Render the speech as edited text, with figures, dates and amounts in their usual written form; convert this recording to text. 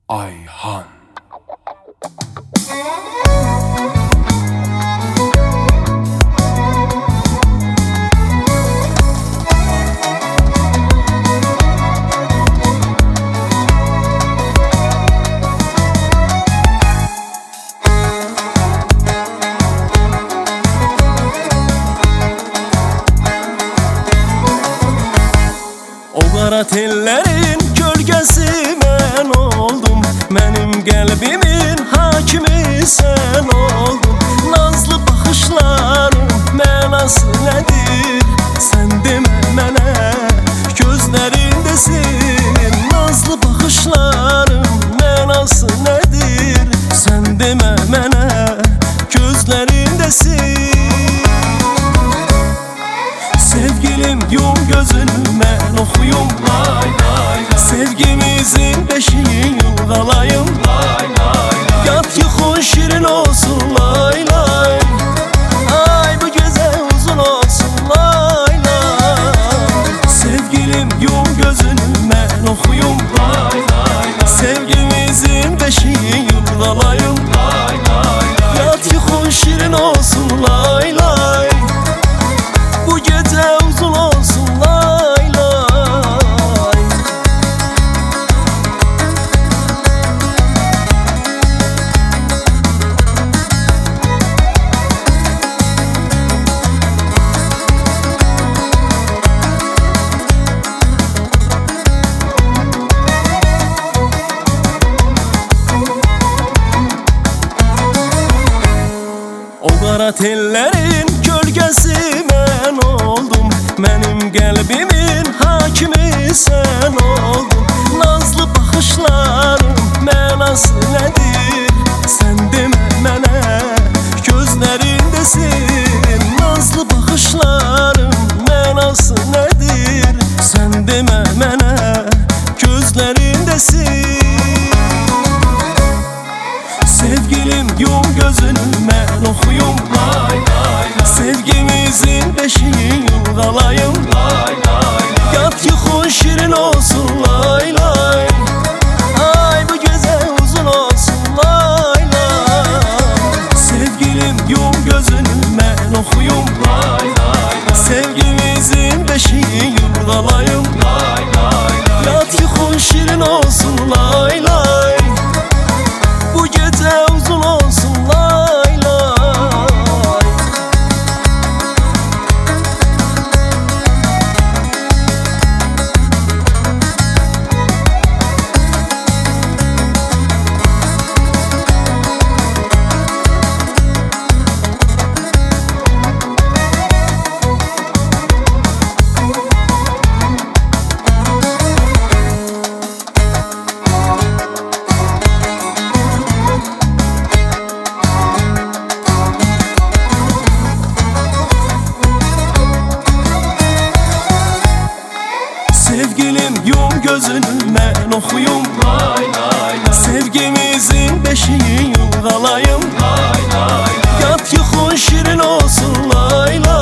Ayhan. O qara tellərin gölgəsi mən oldum, mənim qəlbimin hakimi sən oldun. Nazlı baxışların mənası nədir? Sən demə mənə, gözlərindəsin. Nazlı baxışların mənası nədir? Sən demə mənə, gözlərindəsin. Sevgilim yum gözünü mən oxuyum, lay lay lay. Sevgimizin beşiği yılğalayım, lay lay lay. Yat yuxun şirin olsun, lay lay. Ay bu gecə uzun olsun, lay lay. Sevgilim yum gözünü mən oxuyum, lay lay lay. Sevgimizin beşiği yılğalayım, lay lay lay. Yat yuxun şirin olsun, lay lay. Bu gece uzun olsun, lay lay. O qara tellərin gölgəsi mən oldum, mənim qəlbimin hakimi sən oldun. Nazlı baxışların mənası nədir? Sən demə mənə, gözlərindəsin. Nazlı baxışların mənası nədir? Sən demə mənə, gözlərindəsin. Sevgilim yum gözünü mən oxuyum, lay lay lay. Sevgimizin beşiği yılğalayım, lay lay lay. Yat yuxun şirin olsun, lay lay. Ay bu gecə uzun olsun, lay lay. Sevgilim yum gözünü mən oxuyum, lay lay lay. Sevgimizin beşiği yılğalayım, lay lay lay. Yat yuxun şirin olsun, lay lay. Bu gece uzun olsun, lay lay. Sevgilim yum gözünü mən oxuyum, lay lay lay. Sevgimizin beşiği yılğalayım, lay lay lay. Yat yuxun şirin olsun, lay lay.